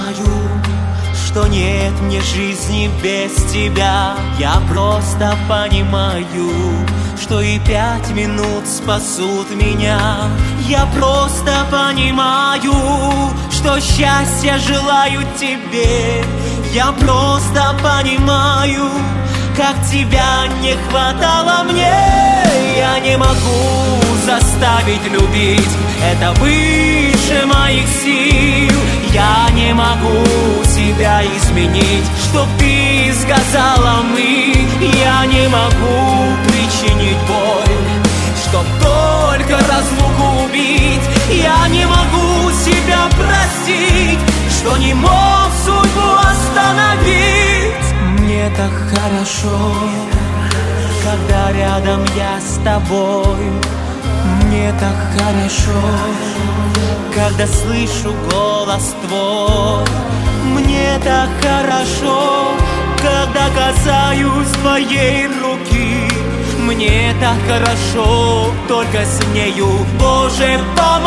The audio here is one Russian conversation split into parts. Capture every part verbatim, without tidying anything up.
знаю, что нет мне жизни без тебя. Я просто понимаю, что и пять минут спасут меня. Я просто понимаю, что счастья желаю тебе. Я просто понимаю, как тебя не хватало мне. Я не могу заставить любить, это выше моих сил. Я не могу себя изменить, чтоб ты сказала мы. Я не могу причинить боль, чтоб только разлуку убить. Я не могу себя простить, что не мог судьбу остановить. Мне так хорошо, когда рядом я с тобой. Мне так хорошо, когда слышу голос твой. Мне так хорошо, когда касаюсь твоей руки. Мне так хорошо, только с нею, Боже,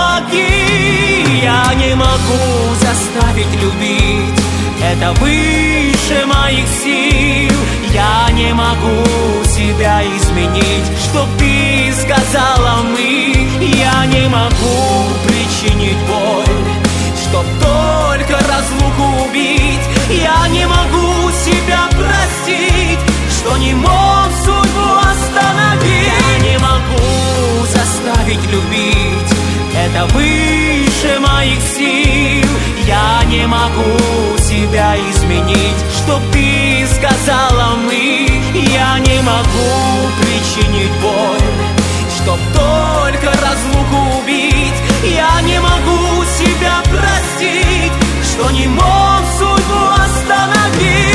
помоги. Я не могу заставить любить, это выше моих сил. Я не могу себя изменить, чтоб ты сказала мы. Я не могу причинить боль, чтоб только разлуку убить. Я не могу себя простить, что не мог судьбу остановить. Я не могу заставить любить, это выше моих сил. Я не могу себя изменить, чтоб ты сказала мы. Я не могу причинить боль, чтоб только разлуку убить. Я не могу себя простить, что не мог судьбу остановить.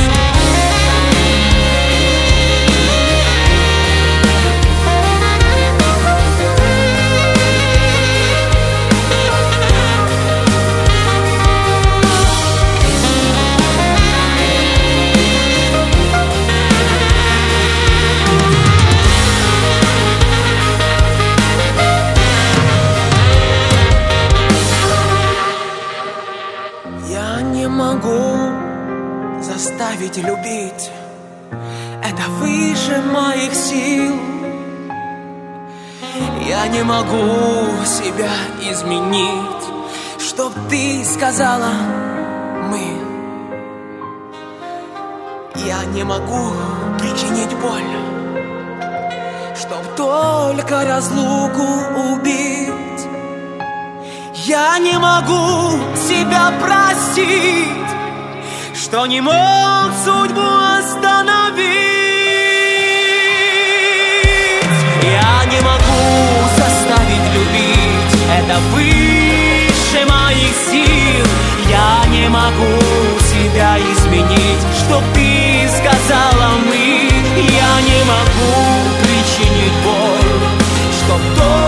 Заставить любить, это выше моих сил. Я не могу себя изменить, чтоб ты сказала мы. Я не могу причинить боль, чтоб только разлуку убить. Я не могу себя простить, что не мог судьбу остановить. Я не могу заставить любить, это выше моих сил. Я не могу себя изменить, чтоб ты сказала мы. Я не могу причинить боль, чтоб то